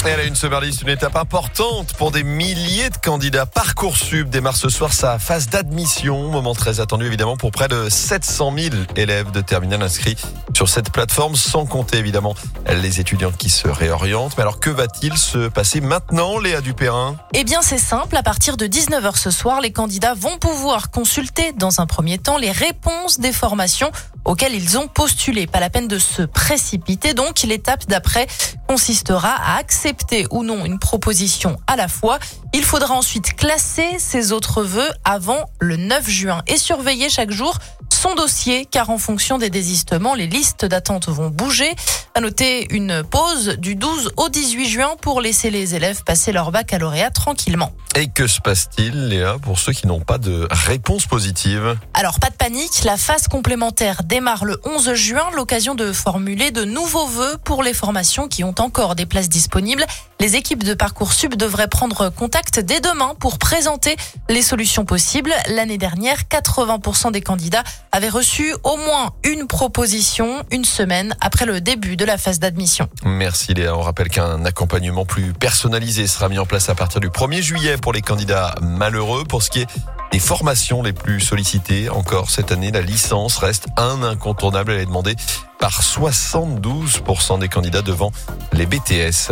Et à la une ce mardi, c'est une étape importante pour des milliers de candidats. Parcoursup démarre ce soir sa phase d'admission. Moment très attendu évidemment pour près de 700 000 élèves de terminale inscrits sur cette plateforme, sans compter évidemment les étudiants qui se réorientent. Mais alors que va-t-il se passer maintenant, Léa Dupérin ? Eh bien c'est simple, à partir de 19h ce soir, les candidats vont pouvoir consulter dans un premier temps les réponses des formations auxquelles ils ont postulé. Pas la peine de se précipiter, donc l'étape d'après consistera à accepter ou non une proposition à la fois. Il faudra ensuite classer ses autres vœux avant le 9 juin et surveiller chaque jour son dossier, car en fonction des désistements, les listes d'attente vont bouger. À noter une pause du 12 au 18 juin pour laisser les élèves passer leur baccalauréat tranquillement. Et que se passe-t-il, Léa, pour ceux qui n'ont pas de réponse positive ? Alors, pas de panique, la phase complémentaire démarre le 11 juin, l'occasion de formuler de nouveaux vœux pour les formations qui ont encore des places disponibles. Les équipes de Parcoursup devraient prendre contact dès demain pour présenter les solutions possibles. L'année dernière, 80% des candidats avaient reçu au moins une proposition une semaine après le début de la phase d'admission. Merci Léa. On rappelle qu'un accompagnement plus personnalisé sera mis en place à partir du 1er juillet pour les candidats malheureux. Pour ce qui est des formations les plus sollicitées, encore cette année, la licence reste un incontournable. Elle est demandée par 72% des candidats devant les BTS.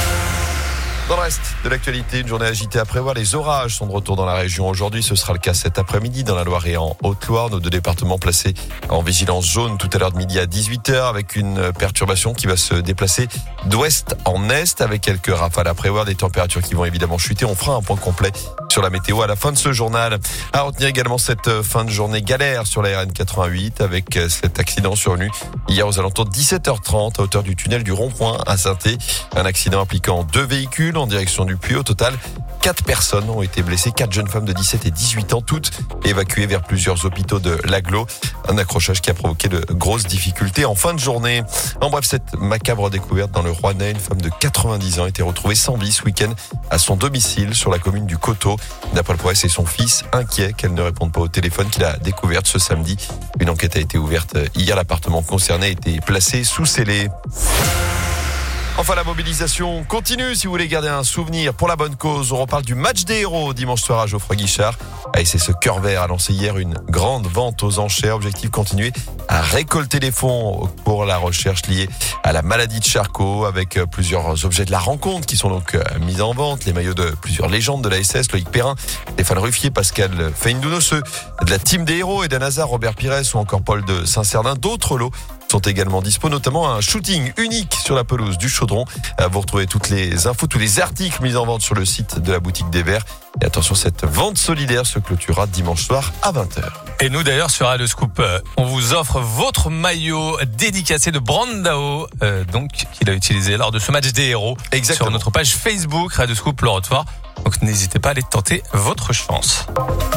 Dans le reste de l'actualité, une journée agitée à prévoir. Les orages sont de retour dans la région aujourd'hui. Ce sera le cas cet après-midi dans la Loire et en Haute-Loire. Nos deux départements placés en vigilance jaune tout à l'heure de midi à 18h avec une perturbation qui va se déplacer d'ouest en est avec quelques rafales à prévoir. Des températures qui vont évidemment chuter. On fera un point complet sur la météo à la fin de ce journal. À retenir également cette fin de journée galère sur la RN 88 avec cet accident survenu hier aux alentours de 17h30 à hauteur du tunnel du Rond-Point à Saint-Thé. Un accident impliquant 2 véhicules en direction du Puy. Au total, 4 personnes ont été blessées, 4 jeunes femmes de 17 et 18 ans, toutes évacuées vers plusieurs hôpitaux de l'Agglo. Un accrochage qui a provoqué de grosses difficultés en fin de journée. En bref, cette macabre découverte dans le Rouennais, une femme de 90 ans a été retrouvée sans vie ce week-end à son domicile sur la commune du Coteau. D'après le progrès, c'est son fils, inquiet qu'elle ne réponde pas au téléphone, qu'il a découverte ce samedi. Une enquête a été ouverte hier. L'appartement concerné a été placé sous scellé. Enfin, la mobilisation continue si vous voulez garder un souvenir pour la bonne cause. On reparle du match des héros dimanche soir à Geoffroy Guichard. Et c'est ce Cœur Vert a lancé hier une grande vente aux enchères. Objectif, continuer à récolter des fonds pour la recherche liée à la maladie de Charcot avec plusieurs objets de la rencontre qui sont donc mis en vente. Les maillots de plusieurs légendes de la SS, Loïc Perrin, Stéphane Ruffier, Pascal Feindouno, ceux de la team des héros, Eden Hazard, Robert Pires ou encore Paul de Saint-Cernin. D'autres lots sont également dispo, notamment un shooting unique sur la pelouse du Chaudron. Vous retrouvez toutes les infos, tous les articles mis en vente sur le site de la boutique des Verts. Et attention, cette vente solidaire se clôturera dimanche soir à 20h. Et nous d'ailleurs sur Radio Scoop, on vous offre votre maillot dédicacé de Brandao, donc qu'il a utilisé lors de ce match des héros. Exactement. Sur notre page Facebook Radio Scoop Le Rochefort. Donc n'hésitez pas à aller tenter votre chance.